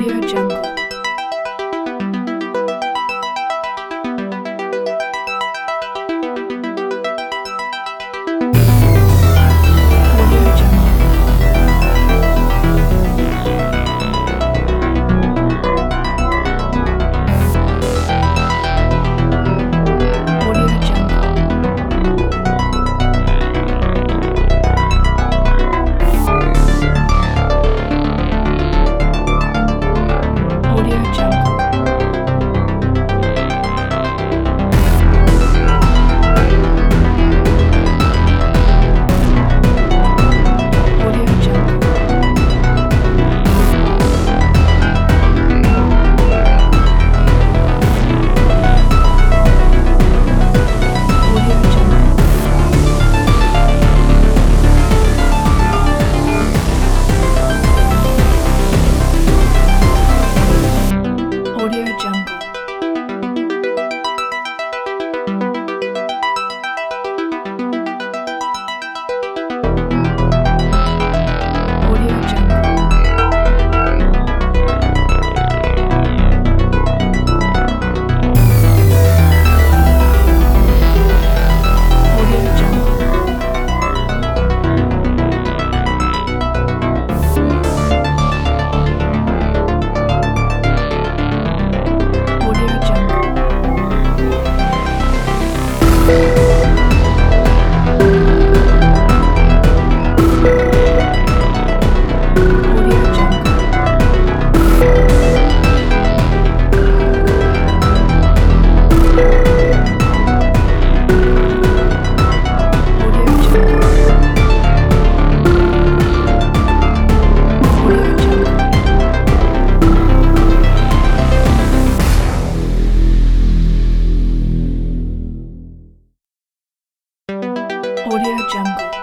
Audio Jungle. Audio Jungle. Audio Jungle. Audio Jungle. Audio Jungle. Audio Jungle. Audio Jungle. Audio Jungle. Audio Jungle. Audio Jungle. Audio Jungle. Audio Jungle. Audio Jungle. Audio Jungle.